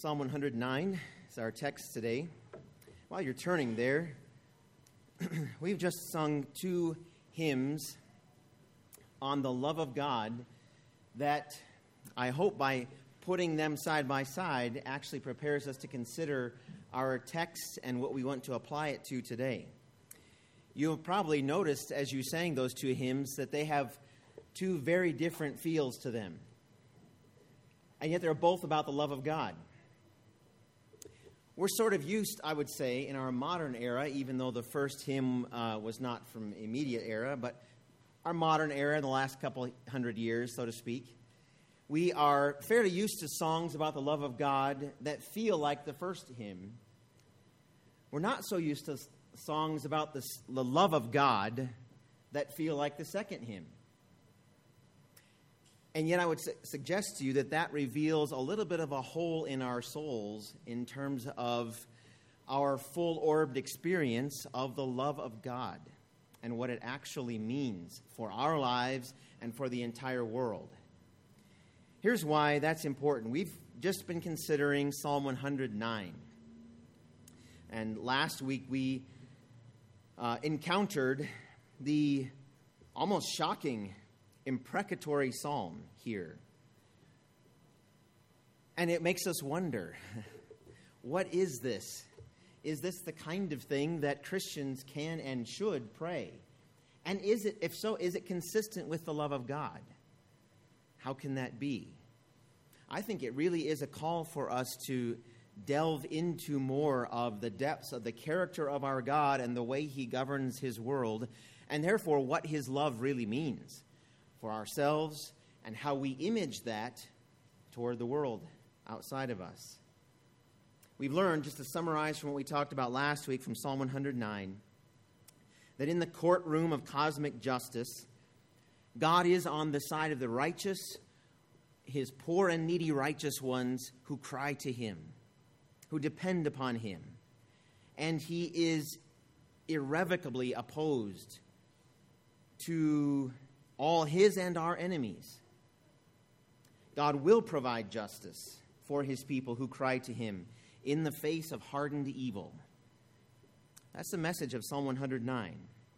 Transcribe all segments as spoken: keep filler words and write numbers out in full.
Psalm one hundred nine is our text today. While you're turning there, we've just sung two hymns on the love of God that I hope by putting them side by side actually prepares us to consider our text and what we want to apply it to today. You'll probably noticed as you sang those two hymns that they have two very different feels to them. And yet they're both about the love of God. We're sort of used, I would say, in our modern era, even though the first hymn uh, was not from immediate era, but our modern era in the last couple hundred years, so to speak, we are fairly used to songs about the love of God that feel like the first hymn. We're not so used to songs about the, the love of God that feel like the second hymn. And yet I would su- suggest to you that that reveals a little bit of a hole in our souls in terms of our full-orbed experience of the love of God and what it actually means for our lives and for the entire world. Here's why that's important. We've just been considering Psalm one hundred nine. And last week we uh, encountered the almost shocking imprecatory psalm here. And it makes us wonder, what is this? Is this the kind of thing that Christians can and should pray? And is it, if so, is it consistent with the love of God? How can that be? I think it really is a call for us to delve into more of the depths of the character of our God and the way He governs His world, and therefore what His love really means for ourselves and how we image that toward the world outside of us. We've learned, just to summarize from what we talked about last week from Psalm one hundred nine, that in the courtroom of cosmic justice, God is on the side of the righteous, His poor and needy righteous ones who cry to Him, who depend upon Him. And He is irrevocably opposed to all His and our enemies. God will provide justice for His people who cry to Him in the face of hardened evil. That's the message of Psalm one hundred nine.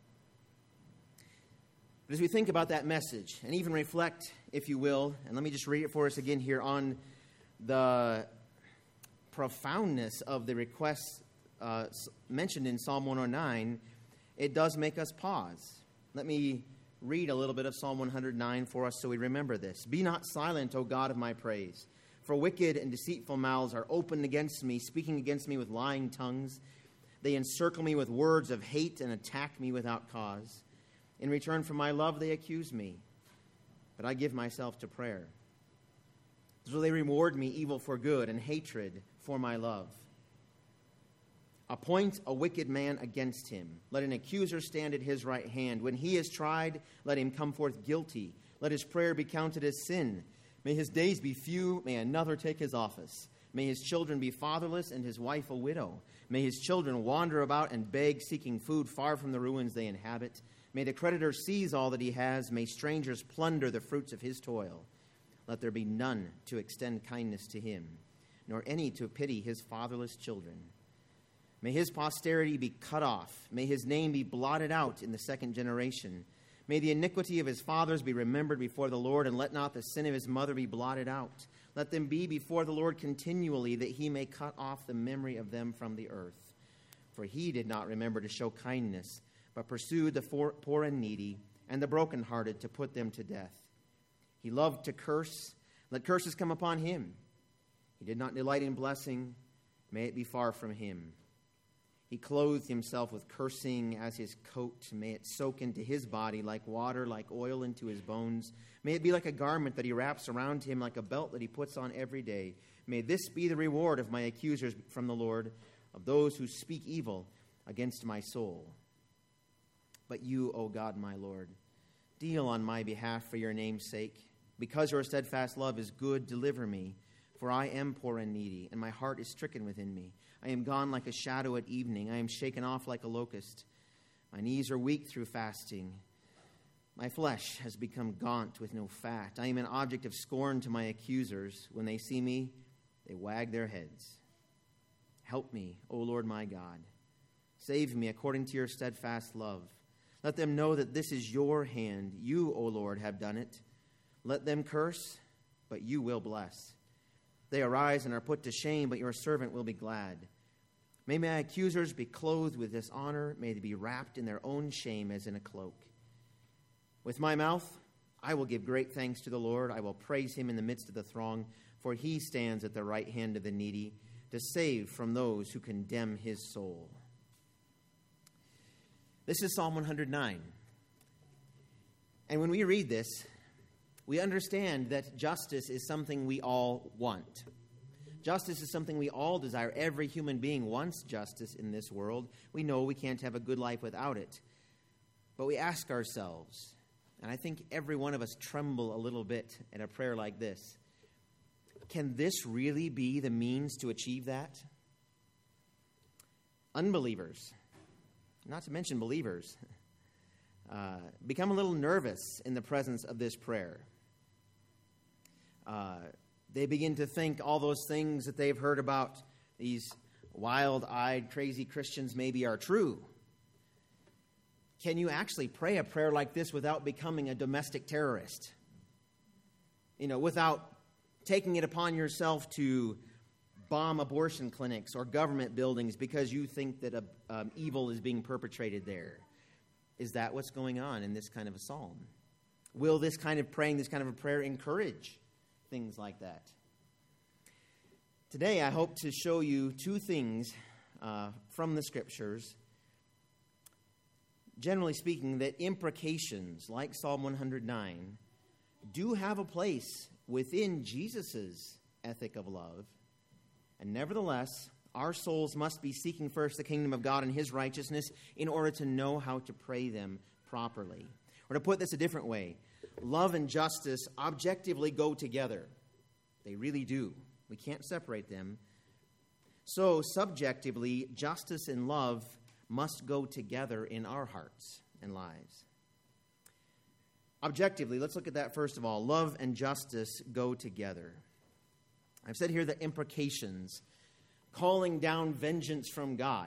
But as we think about that message and even reflect, if you will, and let me just read it for us again here, on the profoundness of the requests uh, mentioned in Psalm one oh nine, it does make us pause. Let me read a little bit of Psalm one hundred nine for us so we remember this. Be not silent, O God of my praise, for wicked and deceitful mouths are opened against me, speaking against me with lying tongues. They encircle me with words of hate and attack me without cause. In return for my love they accuse me, but I give myself to prayer. So they reward me evil for good and hatred for my love. Appoint a wicked man against him. Let an accuser stand at his right hand. When he is tried, let him come forth guilty. Let his prayer be counted as sin. May his days be few. May another take his office. May his children be fatherless and his wife a widow. May his children wander about and beg, seeking food far from the ruins they inhabit. May the creditor seize all that he has. May strangers plunder the fruits of his toil. Let there be none to extend kindness to him, nor any to pity his fatherless children. May his posterity be cut off. May his name be blotted out in the second generation. May the iniquity of his fathers be remembered before the Lord, and let not the sin of his mother be blotted out. Let them be before the Lord continually, that he may cut off the memory of them from the earth. For he did not remember to show kindness, but pursued the poor and needy, and the brokenhearted to put them to death. He loved to curse. Let curses come upon him. He did not delight in blessing. May it be far from him. He clothed himself with cursing as his coat. May it soak into his body like water, like oil into his bones. May it be like a garment that he wraps around him, like a belt that he puts on every day. May this be the reward of my accusers from the Lord, of those who speak evil against my soul. But you, O God, my Lord, deal on my behalf for your name's sake. Because your steadfast love is good, deliver me. For I am poor and needy, and my heart is stricken within me. I am gone like a shadow at evening. I am shaken off like a locust. My knees are weak through fasting. My flesh has become gaunt with no fat. I am an object of scorn to my accusers. When they see me, they wag their heads. Help me, O Lord my God. Save me according to your steadfast love. Let them know that this is your hand. You, O Lord, have done it. Let them curse, but you will bless. They arise and are put to shame, but your servant will be glad. May my accusers be clothed with dishonor. May they be wrapped in their own shame as in a cloak. With my mouth, I will give great thanks to the Lord. I will praise him in the midst of the throng, for he stands at the right hand of the needy to save from those who condemn his soul. This is Psalm one hundred nine. And when we read this, we understand that justice is something we all want. Justice is something we all desire. Every human being wants justice in this world. We know we can't have a good life without it. But we ask ourselves, and I think every one of us tremble a little bit at a prayer like this, can this really be the means to achieve that? Unbelievers, not to mention believers, uh, become a little nervous in the presence of this prayer. Uh, they begin to think all those things that they've heard about these wild-eyed, crazy Christians maybe are true. Can you actually pray a prayer like this without becoming a domestic terrorist? You know, without taking it upon yourself to bomb abortion clinics or government buildings because you think that a, um, evil is being perpetrated there. Is that what's going on in this kind of a psalm? Will this kind of praying, this kind of a prayer encourage things like that? Today I hope to show you two things uh, from the Scriptures, generally speaking, that imprecations like Psalm one hundred nine do have a place within Jesus' ethic of love. And nevertheless, our souls must be seeking first the kingdom of God and his righteousness in order to know how to pray them properly. Or to put this a different way, love and justice objectively go together. They really do. We can't separate them. So, subjectively, justice and love must go together in our hearts and lives. Objectively, let's look at that first of all. Love and justice go together. I've said here that imprecations, calling down vengeance from God,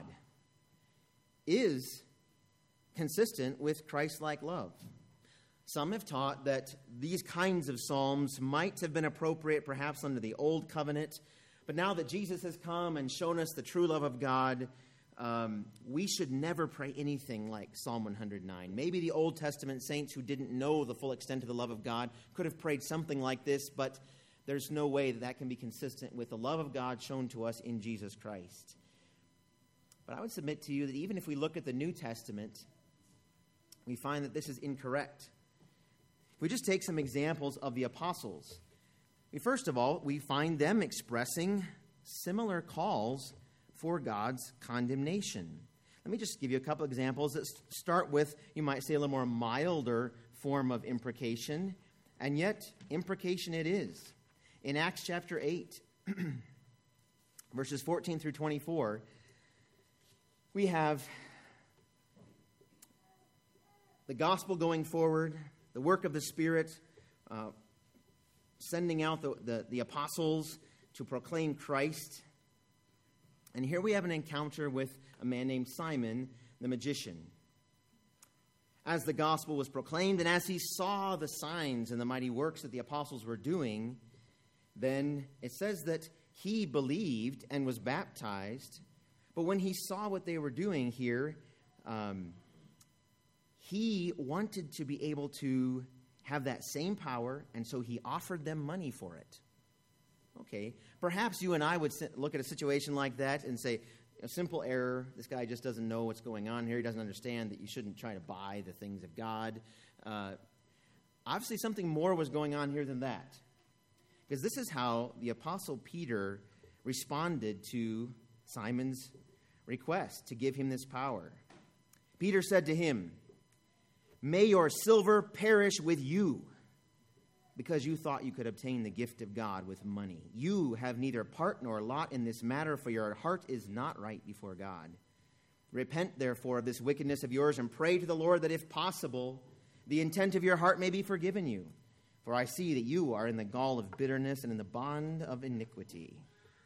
is consistent with Christ-like love. Some have taught that these kinds of psalms might have been appropriate perhaps under the Old Covenant, but now that Jesus has come and shown us the true love of God, um, we should never pray anything like Psalm one hundred nine. Maybe the Old Testament saints who didn't know the full extent of the love of God could have prayed something like this, but there's no way that that can be consistent with the love of God shown to us in Jesus Christ. But I would submit to you that even if we look at the New Testament, we find that this is incorrect. If we just take some examples of the apostles, we, first of all, we find them expressing similar calls for God's condemnation. Let me just give you a couple examples that start with, you might say, a little more milder form of imprecation, and yet imprecation it is. In Acts chapter eight, verses fourteen through twenty-four, we have the gospel going forward, the work of the Spirit, uh, sending out the, the, the apostles to proclaim Christ. And here we have an encounter with a man named Simon, the magician. As the gospel was proclaimed and as he saw the signs and the mighty works that the apostles were doing, then it says that he believed and was baptized. But when he saw what they were doing here, um, he wanted to be able to have that same power, and so he offered them money for it. Okay, perhaps you and I would look at a situation like that and say, a simple error, this guy just doesn't know what's going on here, he doesn't understand that you shouldn't try to buy the things of God. Uh, obviously something more was going on here than that. Because this is how the Apostle Peter responded to Simon's request to give him this power. Peter said to him, "May your silver perish with you, because you thought you could obtain the gift of God with money. You have neither part nor lot in this matter, for your heart is not right before God. Repent, therefore, of this wickedness of yours, and pray to the Lord that, if possible, the intent of your heart may be forgiven you. For I see that you are in the gall of bitterness and in the bond of iniquity."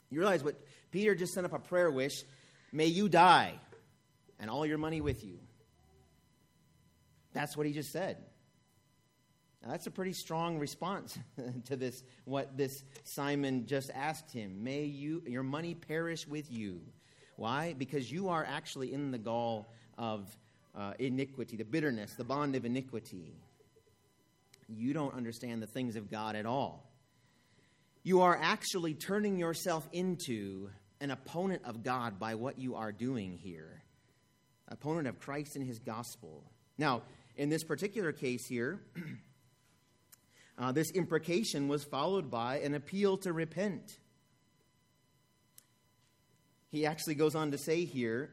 You realize what Peter just sent up a prayer wish, may you die and all your money with you. That's what he just said. Now, that's a pretty strong response to this, what this Simon just asked him. May you your money perish with you. Why? Because you are actually in the gall of uh, iniquity, the bitterness, the bond of iniquity. You don't understand the things of God at all. You are actually turning yourself into an opponent of God by what you are doing here. Opponent of Christ and his gospel. Now, in this particular case here, uh, this imprecation was followed by an appeal to repent. He actually goes on to say here,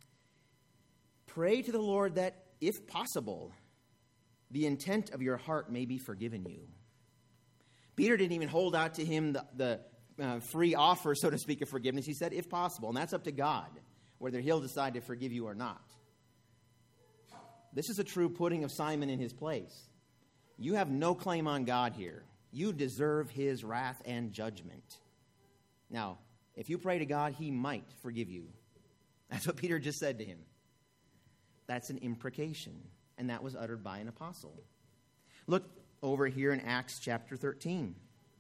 pray to the Lord that, if possible, the intent of your heart may be forgiven you. Peter didn't even hold out to him the, the uh, free offer, so to speak, of forgiveness. He said, if possible, and that's up to God, whether he'll decide to forgive you or not. This is a true putting of Simon in his place. You have no claim on God here. You deserve his wrath and judgment. Now, if you pray to God, he might forgive you. That's what Peter just said to him. That's an imprecation, and that was uttered by an apostle. Look over here in Acts chapter thirteen.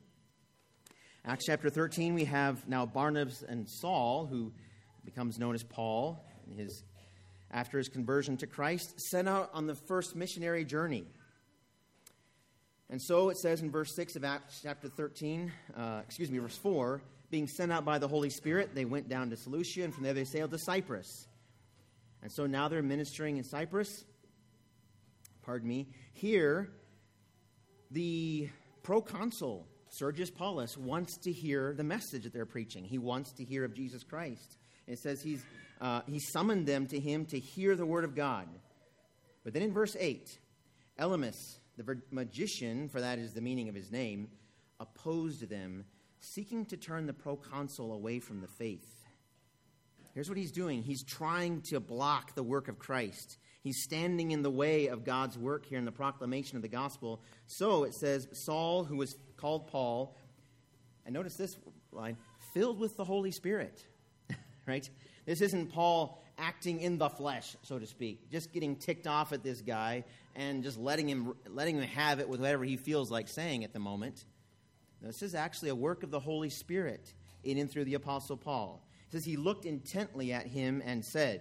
Acts chapter thirteen, we have now Barnabas and Saul, who becomes known as Paul, and his after his conversion to Christ, sent out on the first missionary journey. And so it says in verse six of Acts chapter thirteen, uh, excuse me, verse four, being sent out by the Holy Spirit, they went down to Seleucia, and from there they sailed to Cyprus. And so now they're ministering in Cyprus. Pardon me. Here, the proconsul, Sergius Paulus, wants to hear the message that they're preaching. He wants to hear of Jesus Christ. And it says he's uh, he summoned them to him to hear the word of God. But then in verse eight, Elymas, the magician, for that is the meaning of his name, opposed them, seeking to turn the proconsul away from the faith. Here's what he's doing. He's trying to block the work of Christ. He's standing in the way of God's work here in the proclamation of the gospel. So it says, Saul, who was called Paul, and notice this line, filled with the Holy Spirit. Right? This isn't Paul acting in the flesh, so to speak, just getting ticked off at this guy and just letting him letting him have it with whatever he feels like saying at the moment. This is actually a work of the Holy Spirit in and through the Apostle Paul. It says he looked intently at him and said,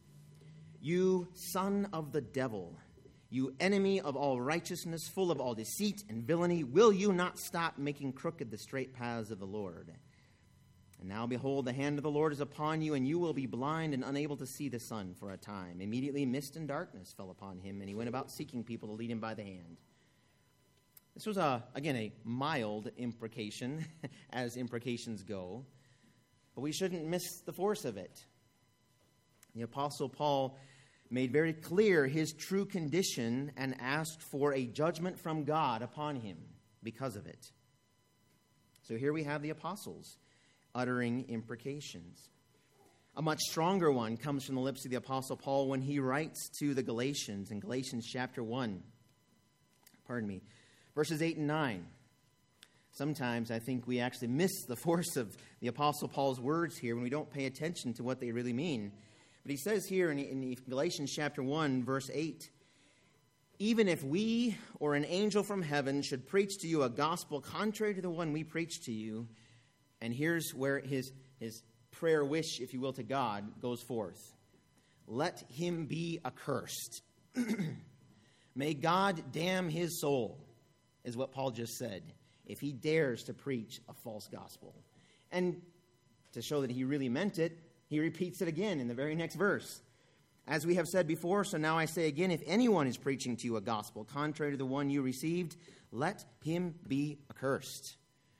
you son of the devil, you enemy of all righteousness, full of all deceit and villainy, will you not stop making crooked the straight paths of the Lord? And now behold, the hand of the Lord is upon you, and you will be blind and unable to see the sun for a time. Immediately mist and darkness fell upon him, and he went about seeking people to lead him by the hand. This was, a, again, a mild imprecation, as imprecations go. But we shouldn't miss the force of it. The Apostle Paul made very clear his true condition and asked for a judgment from God upon him because of it. So here we have the apostles uttering imprecations. A much stronger one comes from the lips of the Apostle Paul when he writes to the Galatians in Galatians chapter one. Pardon me. Verses eight and nine. Sometimes I think we actually miss the force of the Apostle Paul's words here when we don't pay attention to what they really mean. But he says here in, in Galatians chapter one, verse eight, even if we or an angel from heaven should preach to you a gospel contrary to the one we preach to you, and here's where his, his prayer wish, if you will, to God goes forth. Let him be accursed. May God damn his soul, is what Paul just said, if he dares to preach a false gospel. And to show that he really meant it, he repeats it again in the very next verse. As we have said before, so now I say again, if anyone is preaching to you a gospel contrary to the one you received, let him be accursed.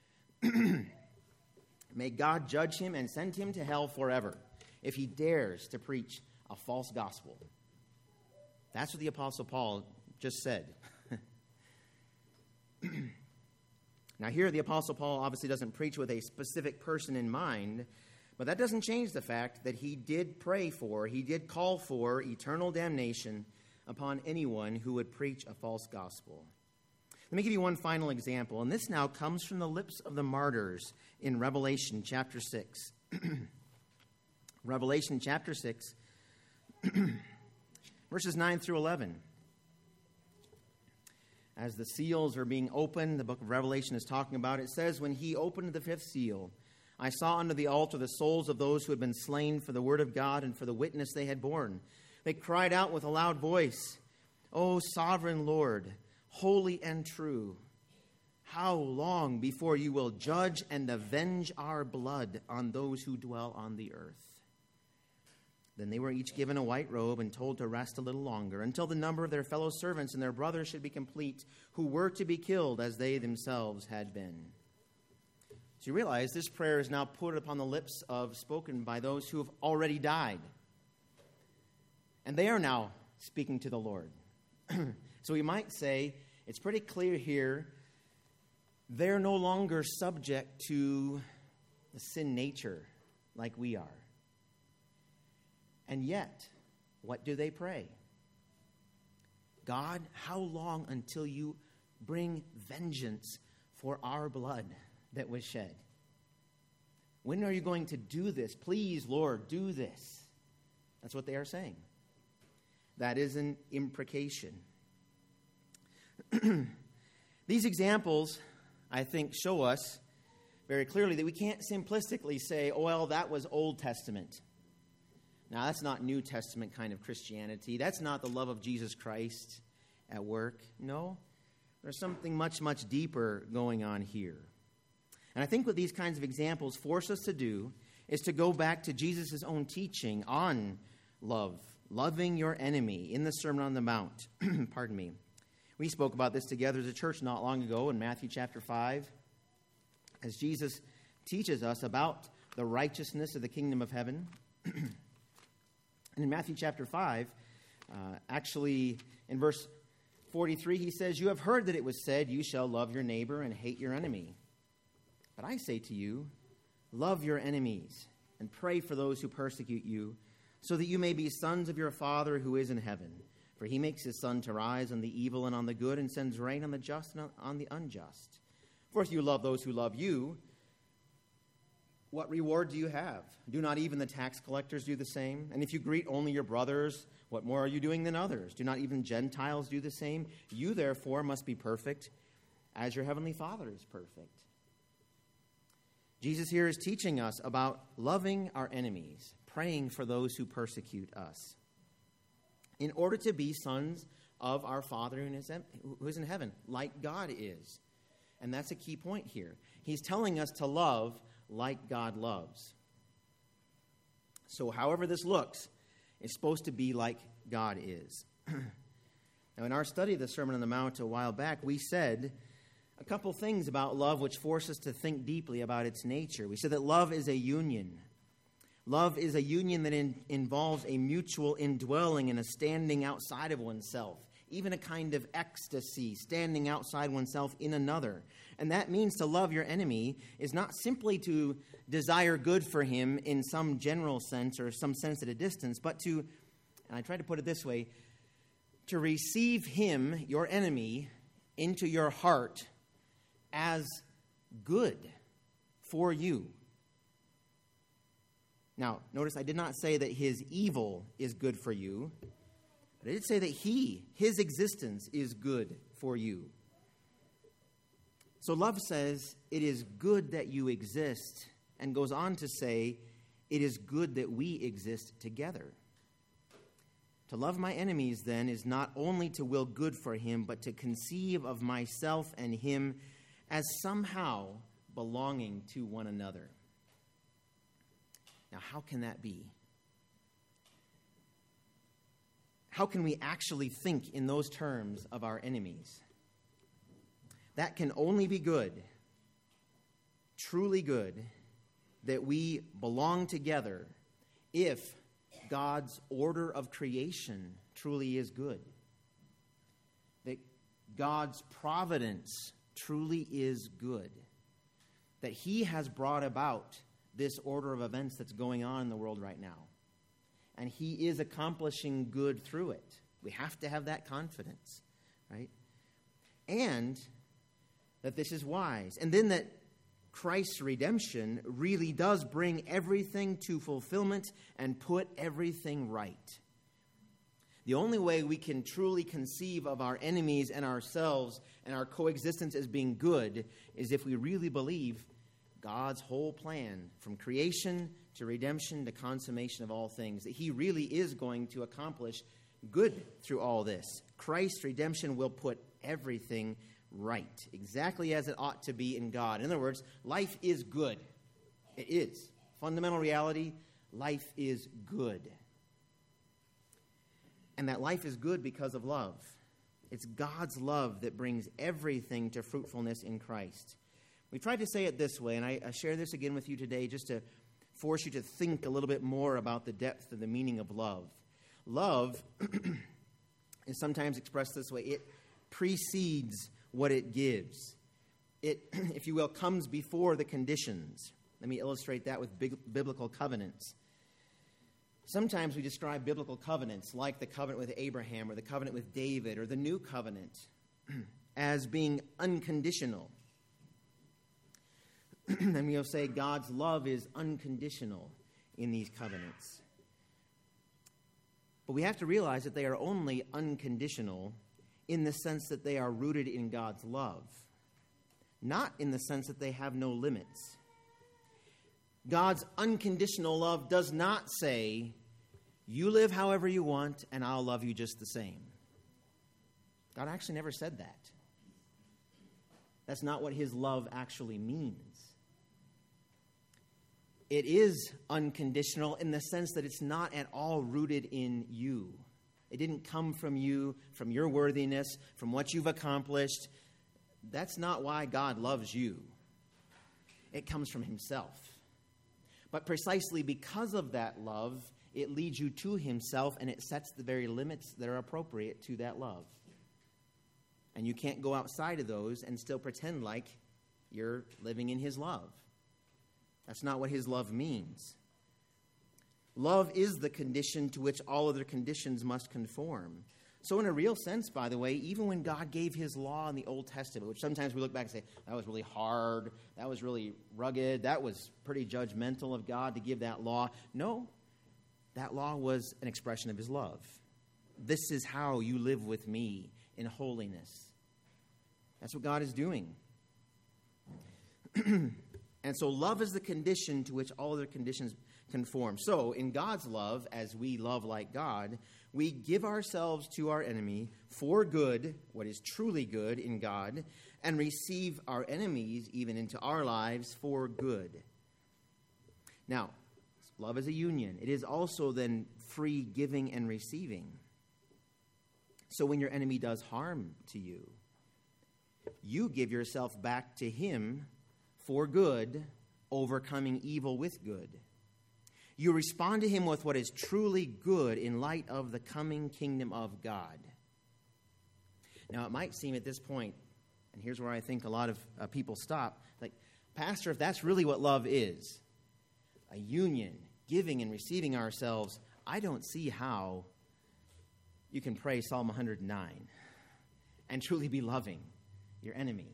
May God judge him and send him to hell forever if he dares to preach a false gospel. That's what the Apostle Paul just said. Now here the Apostle Paul obviously doesn't preach with a specific person in mind, but that doesn't change the fact that he did pray for, he did call for eternal damnation upon anyone who would preach a false gospel. Let me give you one final example, and this now comes from the lips of the martyrs in Revelation chapter six. Revelation chapter six, verses nine through eleven. As the seals are being opened, the book of Revelation is talking about, it says, "When he opened the fifth seal, I saw under the altar the souls of those who had been slain for the word of God and for the witness they had borne. They cried out with a loud voice, 'O sovereign Lord, holy and true, how long before you will judge and avenge our blood on those who dwell on the earth?' Then they were each given a white robe and told to rest a little longer, until the number of their fellow servants and their brothers should be complete, who were to be killed as they themselves had been." So you realize this prayer is now put upon the lips of, spoken by those who have already died. And they are now speaking to the Lord. So we might say, it's pretty clear here, they're no longer subject to the sin nature like we are. And yet, what do they pray? "God, how long until you bring vengeance for our blood that was shed? When are you going to do this? Please, Lord, do this." That's what they are saying. That is an imprecation. These examples, I think, show us very clearly that we can't simplistically say, "Oh, well, that was Old Testament." Now, that's not New Testament kind of Christianity. That's not the love of Jesus Christ at work. No, there's something much, much deeper going on here. And I think what these kinds of examples force us to do is to go back to Jesus' own teaching on love, loving your enemy in the Sermon on the Mount. Pardon me. We spoke about this together as a church not long ago in Matthew chapter five, as Jesus teaches us about the righteousness of the kingdom of heaven. And in Matthew chapter five, uh, actually in verse forty-three, he says, "You have heard that it was said, 'You shall love your neighbor and hate your enemy.' But I say to you, love your enemies and pray for those who persecute you, so that you may be sons of your Father who is in heaven. For he makes his sun to rise on the evil and on the good, and sends rain on the just and on the unjust. For if you love those who love you, what reward do you have? Do not even the tax collectors do the same? And if you greet only your brothers, what more are you doing than others? Do not even Gentiles do the same? You therefore must be perfect, as your heavenly Father is perfect." Jesus here is teaching us about loving our enemies, praying for those who persecute us, in order to be sons of our Father who is in heaven, like God is. And that's a key point here. He's telling us to love like God loves. So however this looks, it's supposed to be like God is. Now, in our study of the Sermon on the Mount a while back, we said a couple things about love which force us to think deeply about its nature. We said that love is a union. Love is a union that in, involves a mutual indwelling and a standing outside of oneself, even a kind of ecstasy, standing outside oneself in another. And that means to love your enemy is not simply to desire good for him in some general sense or some sense at a distance, but to, and I try to put it this way, to receive him, your enemy, into your heart as good for you. Now, notice I did not say that his evil is good for you, but I did say that he, his existence, is good for you. So love says it is good that you exist, and goes on to say it is good that we exist together. To love my enemies, then, is not only to will good for him, but to conceive of myself and him as somehow belonging to one another. Now, how can that be? How can we actually think in those terms of our enemies? That can only be good, truly good, that we belong together if God's order of creation truly is good. That God's providence truly is good. That he has brought about this order of events that's going on in the world right now. And he is accomplishing good through it. We have to have that confidence, right? And that this is wise. And then that Christ's redemption really does bring everything to fulfillment and put everything right. The only way we can truly conceive of our enemies and ourselves and our coexistence as being good is if we really believe God's whole plan, from creation to redemption to consummation of all things, that he really is going to accomplish good through all this. Christ's redemption will put everything right, exactly as it ought to be in God. In other words, life is good. It is. Fundamental reality, life is good. And that life is good because of love. It's God's love that brings everything to fruitfulness in Christ. We tried to say it this way, and I, I share this again with you today just to force you to think a little bit more about the depth of the meaning of love. Love is sometimes expressed this way. It precedes what it gives. It, if you will, comes before the conditions. Let me illustrate that with big, biblical covenants. Sometimes we describe biblical covenants like the covenant with Abraham or the covenant with David or the new covenant as being unconditional. And we'll say God's love is unconditional in these covenants. But we have to realize that they are only unconditional in the sense that they are rooted in God's love, not in the sense that they have no limits. God's unconditional love does not say, you live however you want and I'll love you just the same. God actually never said that. That's not what his love actually means. It is unconditional in the sense that it's not at all rooted in you. It didn't come from you, from your worthiness, from what you've accomplished. That's not why God loves you. It comes from himself. But precisely because of that love, it leads you to himself, and it sets the very limits that are appropriate to that love. And you can't go outside of those and still pretend like you're living in his love. That's not what his love means. Love is the condition to which all other conditions must conform. So in a real sense, by the way, even when God gave his law in the Old Testament, which sometimes we look back and say, that was really hard, that was really rugged, that was pretty judgmental of God to give that law. No, that law was an expression of his love. This is how you live with me in holiness. That's what God is doing. And so love is the condition to which all other conditions conform. So in God's love, as we love like God, we give ourselves to our enemy for good, what is truly good in God, and receive our enemies even into our lives for good. Now, love is a union. It is also then free giving and receiving. So when your enemy does harm to you, you give yourself back to him for good, overcoming evil with good. You respond to him with what is truly good in light of the coming kingdom of God. Now, it might seem at this point, and here's where I think a lot of uh, people stop, like, Pastor, if that's really what love is, a union, giving and receiving ourselves, I don't see how you can pray Psalm one hundred nine and truly be loving your enemy.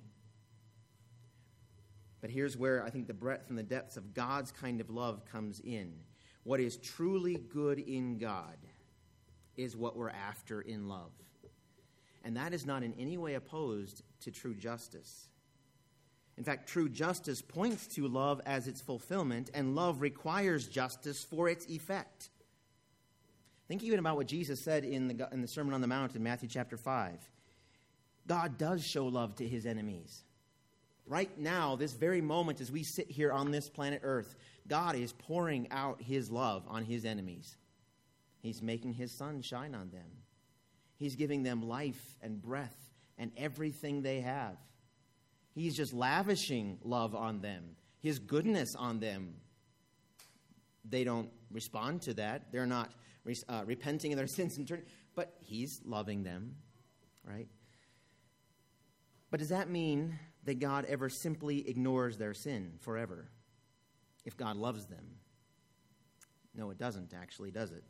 But here's where I think the breadth and the depths of God's kind of love comes in. What is truly good in God is what we're after in love. And that is not in any way opposed to true justice. In fact, true justice points to love as its fulfillment, and love requires justice for its effect. Think even about what Jesus said in the, in the Sermon on the Mount in Matthew chapter five. God does show love to his enemies. Right now, this very moment, as we sit here on this planet Earth, God is pouring out his love on his enemies. He's making his sun shine on them. He's giving them life and breath and everything they have. He's just lavishing love on them, his goodness on them. They don't respond to that. They're not uh, repenting of their sins and turning, but he's loving them, right? But does that mean that God ever simply ignores their sin forever if God loves them? No, it doesn't actually, does it?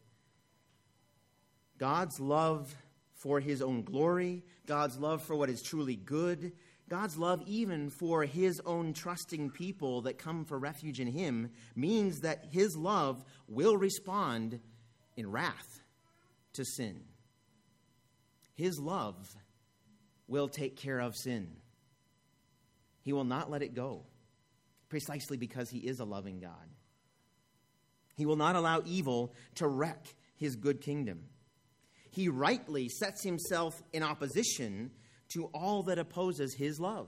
God's love for his own glory, God's love for what is truly good, God's love, even for his own trusting people that come for refuge in him, means that his love will respond in wrath to sin. His love will take care of sin. He will not let it go, precisely because he is a loving God. He will not allow evil to wreck his good kingdom. He rightly sets himself in opposition to all that opposes his love.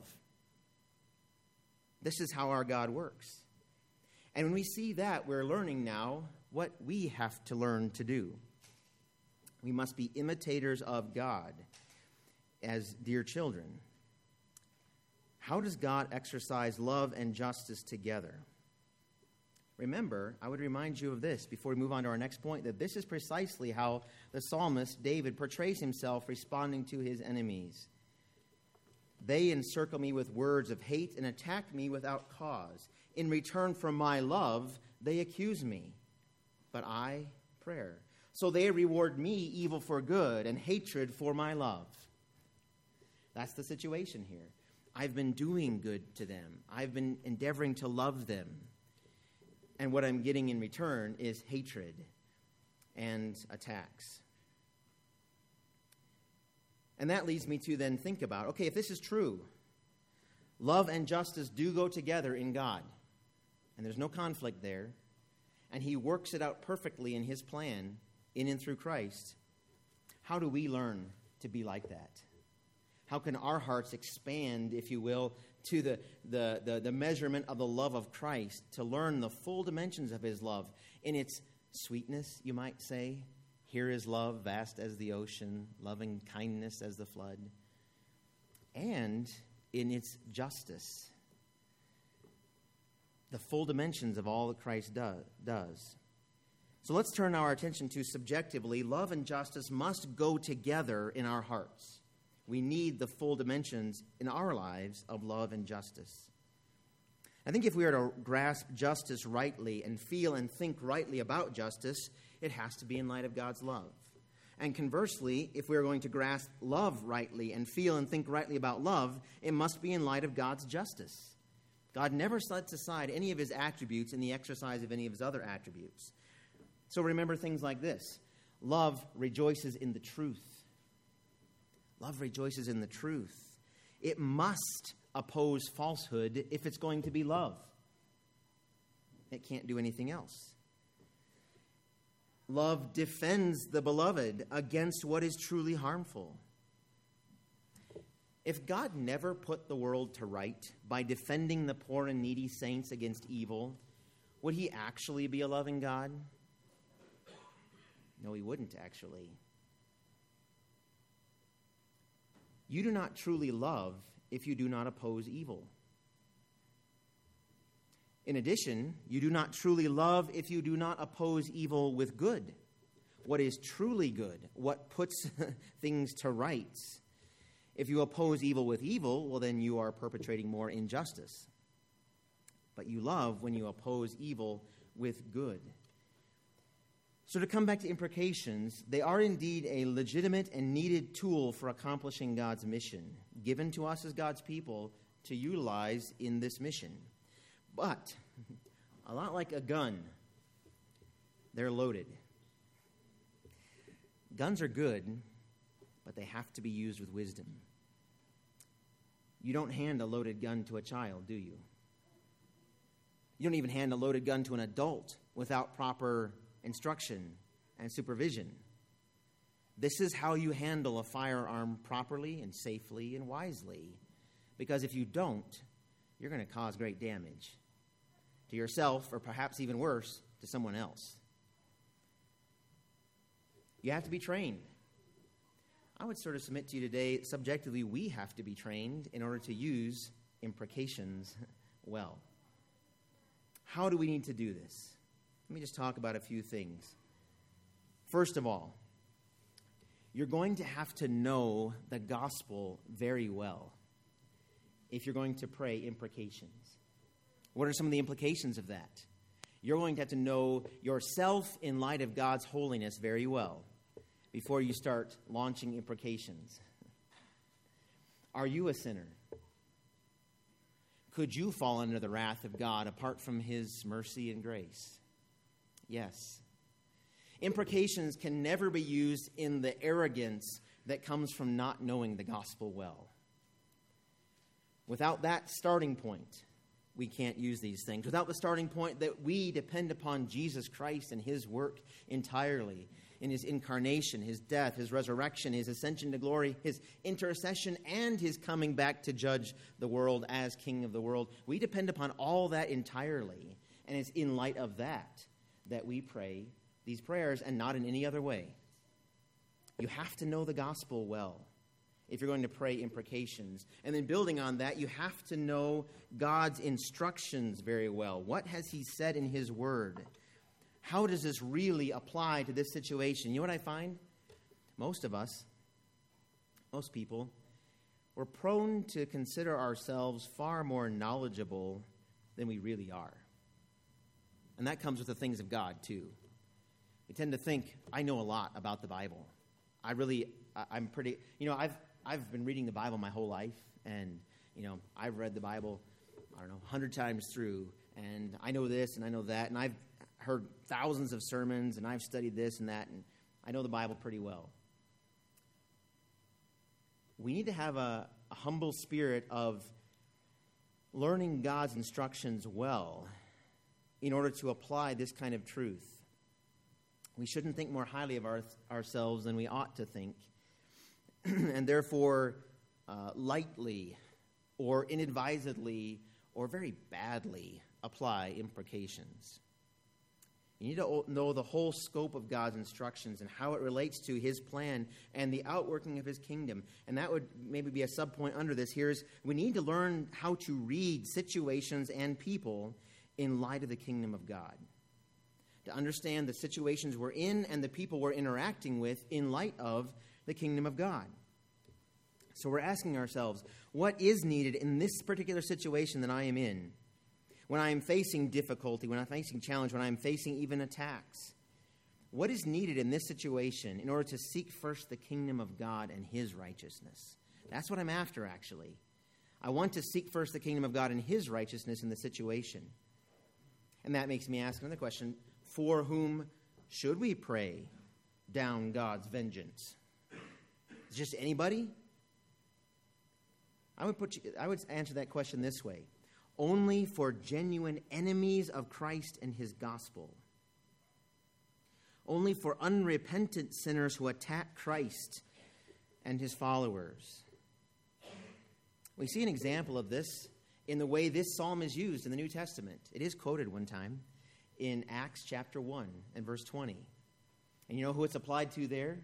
This is how our God works. And when we see that, we're learning now what we have to learn to do. We must be imitators of God as dear children. How does God exercise love and justice together? Remember, I would remind you of this before we move on to our next point, that this is precisely how the psalmist David portrays himself responding to his enemies. They encircle me with words of hate and attack me without cause. In return for my love, they accuse me, but I prayer. So they reward me evil for good and hatred for my love. That's the situation here. I've been doing good to them. I've been endeavoring to love them. And what I'm getting in return is hatred and attacks. And that leads me to then think about, okay, if this is true, love and justice do go together in God, and there's no conflict there, and he works it out perfectly in his plan, in and through Christ, how do we learn to be like that? How can our hearts expand, if you will, to the, the, the, the measurement of the love of Christ, to learn the full dimensions of his love in its sweetness, you might say? Here is love, vast as the ocean, loving kindness as the flood, and in its justice, the full dimensions of all that Christ do, does. So let's turn our attention to subjectively, love and justice must go together in our hearts. We need the full dimensions in our lives of love and justice. I think if we are to grasp justice rightly and feel and think rightly about justice, it has to be in light of God's love. And conversely, if we are going to grasp love rightly and feel and think rightly about love, it must be in light of God's justice. God never sets aside any of his attributes in the exercise of any of his other attributes. So remember things like this. Love rejoices in the truth. Love rejoices in the truth. It must oppose falsehood if it's going to be love. It can't do anything else. Love defends the beloved against what is truly harmful. If God never put the world to right by defending the poor and needy saints against evil, would he actually be a loving God? No, he wouldn't actually. You do not truly love if you do not oppose evil. In addition, you do not truly love if you do not oppose evil with good. What is truly good, what puts things to rights. If you oppose evil with evil, well, then you are perpetrating more injustice. But you love when you oppose evil with good. So to come back to imprecations, they are indeed a legitimate and needed tool for accomplishing God's mission, given to us as God's people to utilize in this mission. But, a lot like a gun, they're loaded. Guns are good, but they have to be used with wisdom. You don't hand a loaded gun to a child, do you? You don't even hand a loaded gun to an adult without proper instruction and supervision. This is how you handle a firearm properly and safely and wisely. Because if you don't, you're going to cause great damage to yourself, or perhaps even worse, to someone else. You have to be trained. I would sort of submit to you today, subjectively, we have to be trained in order to use imprecations well. How do we need to do this? Let me just talk about a few things. First of all, you're going to have to know the gospel very well if you're going to pray imprecations. What are some of the implications of that? You're going to have to know yourself in light of God's holiness very well before you start launching imprecations. Are you a sinner? Could you fall under the wrath of God apart from his mercy and grace? Yes. Imprecations can never be used in the arrogance that comes from not knowing the gospel well. Without that starting point, we can't use these things. Without the starting point that we depend upon Jesus Christ and his work entirely, in his incarnation, his death, his resurrection, his ascension to glory, his intercession, and his coming back to judge the world as King of the world. We depend upon all that entirely, and it's in light of that that we pray these prayers and not in any other way. You have to know the gospel well if you're going to pray imprecations. And then building on that, you have to know God's instructions very well. What has he said in his word? How does this really apply to this situation? You know what I find? Most of us, most people, we're prone to consider ourselves far more knowledgeable than we really are. And that comes with the things of God, too. We tend to think, I know a lot about the Bible. I really, I, I'm pretty, you know, I've I've been reading the Bible my whole life, and, you know, I've read the Bible, I don't know, a hundred times through, and I know this and I know that, and I've heard thousands of sermons, and I've studied this and that, and I know the Bible pretty well. We need to have a, a humble spirit of learning God's instructions well in order to apply this kind of truth. We shouldn't think more highly of our, ourselves than we ought to think, and therefore uh, lightly or inadvisedly or very badly apply imprecations. You need to know the whole scope of God's instructions and how it relates to his plan and the outworking of his kingdom. And that would maybe be a subpoint under this. Here is we need to learn how to read situations and people in light of the kingdom of God. To understand the situations we're in and the people we're interacting with in light of the kingdom of God. So we're asking ourselves, what is needed in this particular situation that I am in? When I am facing difficulty, when I'm facing challenge, when I'm facing even attacks. What is needed in this situation in order to seek first the kingdom of God and his righteousness? That's what I'm after, actually. I want to seek first the kingdom of God and his righteousness in the situation. And that makes me ask another question. For whom should we pray down God's vengeance? Just anybody? I would put you, I would answer that question this way. Only for genuine enemies of Christ and his gospel. Only for unrepentant sinners who attack Christ and his followers. We see an example of this in the way this psalm is used in the New Testament. It is quoted one time in Acts chapter one and verse twenty. And you know who it's applied to there?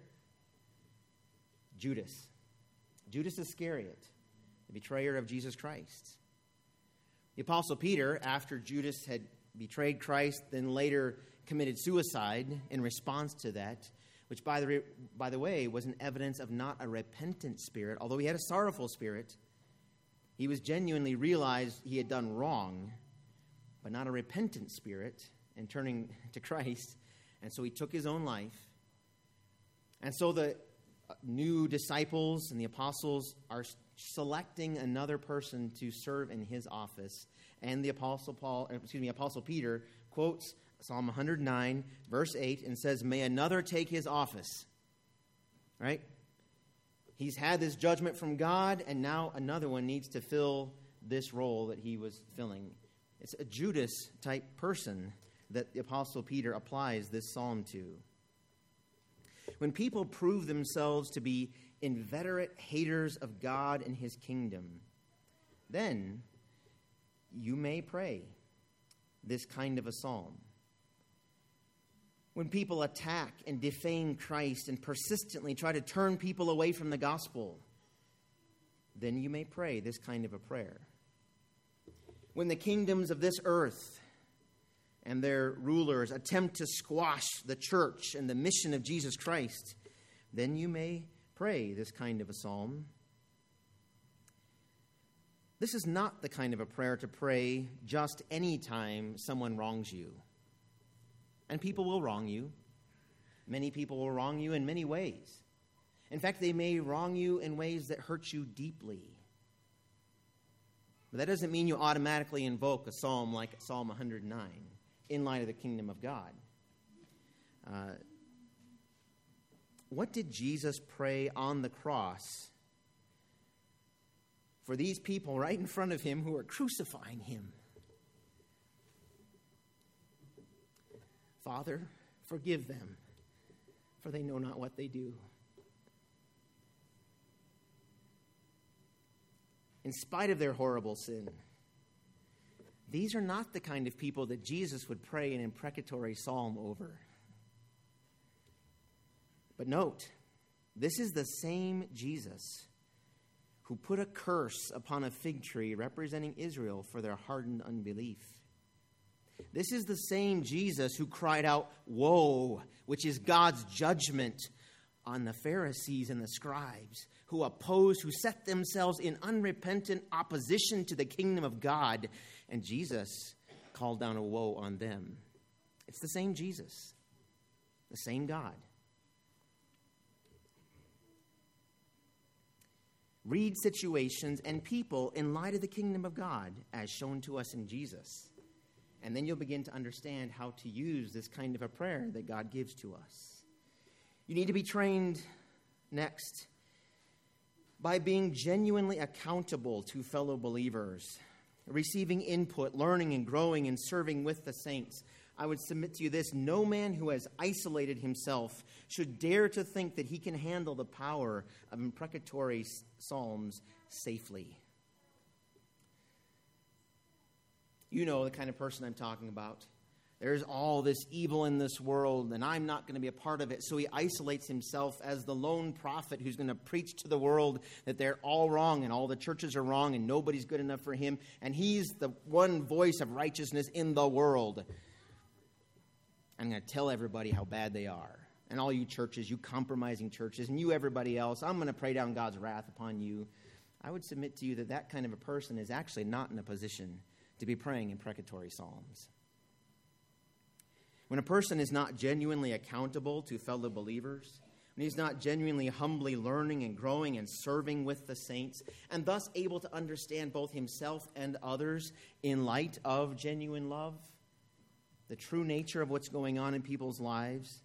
Judas. Judas Iscariot, the betrayer of Jesus Christ. The Apostle Peter, after Judas had betrayed Christ, then later committed suicide in response to that, which, by the, by the way, was an evidence of not a repentant spirit. Although he had a sorrowful spirit, he was genuinely realized he had done wrong, but not a repentant spirit in turning to Christ. And so he took his own life. And so the new disciples and the apostles are selecting another person to serve in his office. And the apostle Paul, excuse me, Apostle Peter quotes Psalm one hundred nine, verse eight, and says, "May another take his office." Right? He's had this judgment from God, and now another one needs to fill this role that he was filling. It's a Judas-type person that the Apostle Peter applies this psalm to. When people prove themselves to be inveterate haters of God and his kingdom, then you may pray this kind of a psalm. When people attack and defame Christ and persistently try to turn people away from the gospel, then you may pray this kind of a prayer. When the kingdoms of this earth and their rulers attempt to squash the church and the mission of Jesus Christ, then you may pray this kind of a psalm. This is not the kind of a prayer to pray just any time someone wrongs you. And people will wrong you. Many people will wrong you in many ways. In fact, they may wrong you in ways that hurt you deeply. But that doesn't mean you automatically invoke a psalm like Psalm one hundred nine in light of the kingdom of God. Uh, what did Jesus pray on the cross for these people right in front of him who are crucifying him? Father, forgive them, for they know not what they do. In spite of their horrible sin, these are not the kind of people that Jesus would pray an imprecatory psalm over. But note, this is the same Jesus who put a curse upon a fig tree representing Israel for their hardened unbelief. This is the same Jesus who cried out, "Woe," which is God's judgment on the Pharisees and the scribes who opposed, who set themselves in unrepentant opposition to the kingdom of God. And Jesus called down a woe on them. It's the same Jesus, the same God. Read situations and people in light of the kingdom of God as shown to us in Jesus. And then you'll begin to understand how to use this kind of a prayer that God gives to us. You need to be trained next by being genuinely accountable to fellow believers, receiving input, learning and growing and serving with the saints. I would submit to you this: no man who has isolated himself should dare to think that he can handle the power of imprecatory psalms safely. You know the kind of person I'm talking about. There's all this evil in this world, and I'm not going to be a part of it. So he isolates himself as the lone prophet who's going to preach to the world that they're all wrong and all the churches are wrong and nobody's good enough for him. And he's the one voice of righteousness in the world. I'm going to tell everybody how bad they are. And all you churches, you compromising churches, and you everybody else, I'm going to pray down God's wrath upon you. I would submit to you that that kind of a person is actually not in a position to be praying imprecatory psalms. When a person is not genuinely accountable to fellow believers, when he's not genuinely humbly learning and growing and serving with the saints, and thus able to understand both himself and others in light of genuine love, the true nature of what's going on in people's lives,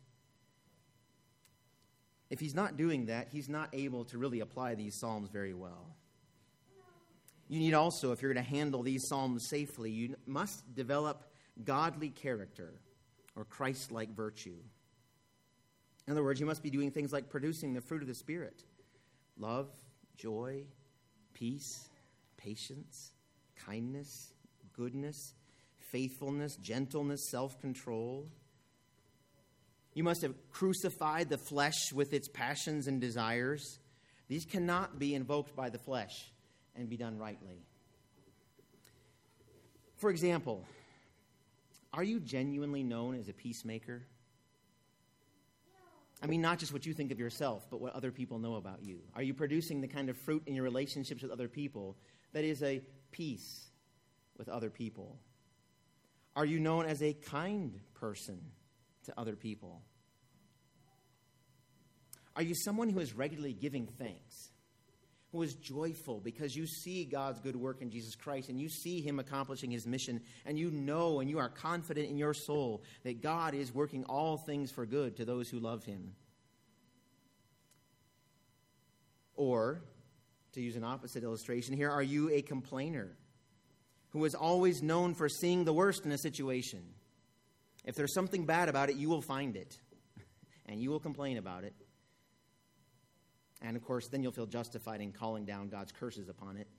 if he's not doing that, he's not able to really apply these psalms very well. You need also, if you're going to handle these psalms safely, you must develop godly character or Christ-like virtue. In other words, you must be doing things like producing the fruit of the Spirit: love, joy, peace, patience, kindness, goodness, faithfulness, gentleness, self-control. You must have crucified the flesh with its passions and desires. These cannot be invoked by the flesh and be done rightly. For example, are you genuinely known as a peacemaker? I mean, not just what you think of yourself, but what other people know about you. Are you producing the kind of fruit in your relationships with other people that is a peace with other people? Are you known as a kind person to other people? Are you someone who is regularly giving thanks, who is joyful because you see God's good work in Jesus Christ and you see him accomplishing his mission, and you know and you are confident in your soul that God is working all things for good to those who love him? Or, to use an opposite illustration here, are you a complainer who is always known for seeing the worst in a situation? If there's something bad about it, you will find it, and you will complain about it. And, of course, then you'll feel justified in calling down God's curses upon it.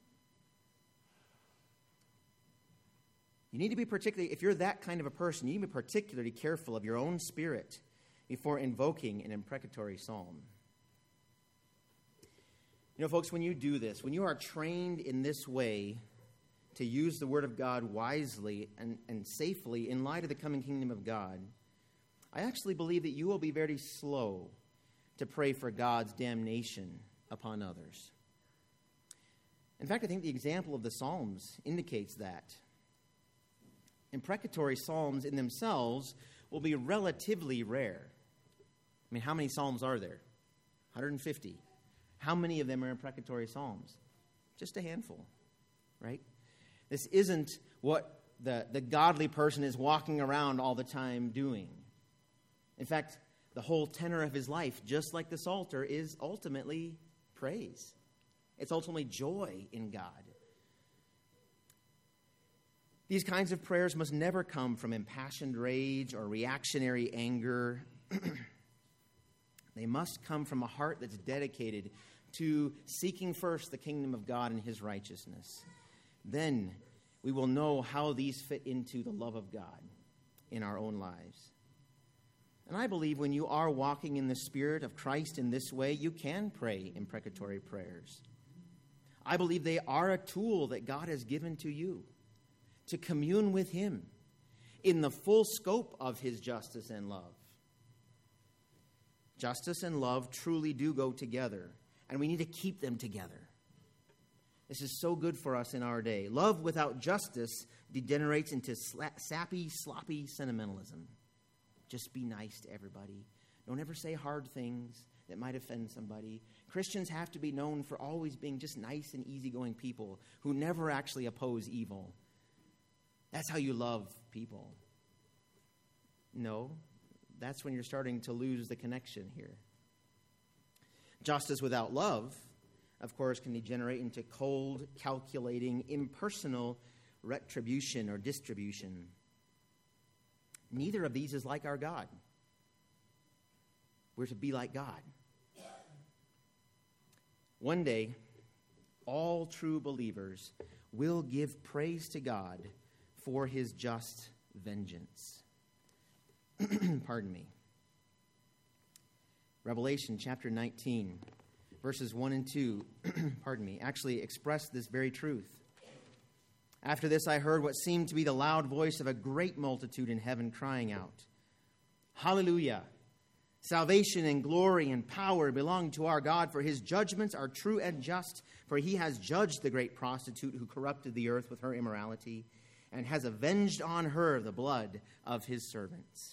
You need to be particularly, if you're that kind of a person, you need to be particularly careful of your own spirit before invoking an imprecatory psalm. You know, folks, when you do this, when you are trained in this way to use the Word of God wisely and, and safely in light of the coming kingdom of God, I actually believe that you will be very slow to pray for God's damnation upon others. In fact, I think the example of the Psalms indicates that. Imprecatory psalms in themselves will be relatively rare. I mean, how many psalms are there? one hundred fifty. How many of them are imprecatory psalms? Just a handful. right? This isn't what the, the godly person is walking around all the time doing. In fact, the whole tenor of his life, just like the Psalter, is ultimately praise. It's ultimately joy in God. These kinds of prayers must never come from impassioned rage or reactionary anger. They must come from a heart that's dedicated to seeking first the kingdom of God and his righteousness. Then we will know how these fit into the love of God in our own lives. And I believe when you are walking in the Spirit of Christ in this way, you can pray imprecatory prayers. I believe they are a tool that God has given to you to commune with him in the full scope of his justice and love. Justice and love truly do go together, and we need to keep them together. This is so good for us in our day. Love without justice degenerates into sla- sappy, sloppy sentimentalism. Just be nice to everybody. Don't ever say hard things that might offend somebody. Christians have to be known for always being just nice and easygoing people who never actually oppose evil. That's how you love people. No, that's when you're starting to lose the connection here. Justice without love, of course, can degenerate into cold, calculating, impersonal retribution or distribution. Neither of these is like our God. We're to be like God. One day, all true believers will give praise to God for his just vengeance. Pardon me. Revelation chapter nineteen, verses one and two, pardon me, actually express this very truth. After this, I heard what seemed to be the loud voice of a great multitude in heaven crying out, Hallelujah! Salvation and glory and power belong to our God, for his judgments are true and just, for he has judged the great prostitute who corrupted the earth with her immorality, and has avenged on her the blood of his servants.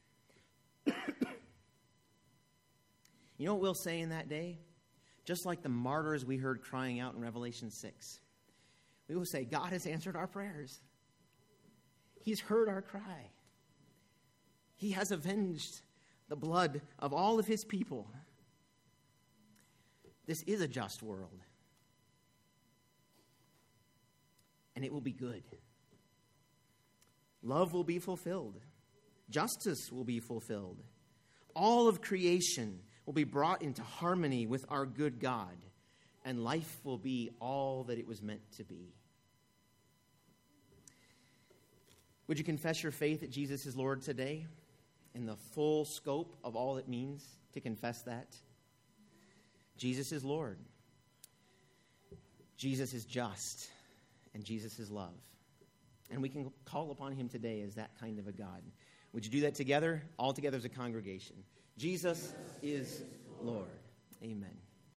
You know what we'll say in that day? Just like the martyrs we heard crying out in Revelation six. We will say, God has answered our prayers. He's heard our cry. He has avenged the blood of all of his people. This is a just world. And it will be good. Love will be fulfilled. Justice will be fulfilled. All of creation will be brought into harmony with our good God, and life will be all that it was meant to be. Would you confess your faith that Jesus is Lord today in the full scope of all it means to confess that? Jesus is Lord. Jesus is just, and Jesus is love. And we can call upon him today as that kind of a God. Would you do that together, all together as a congregation? Jesus is Lord. Amen.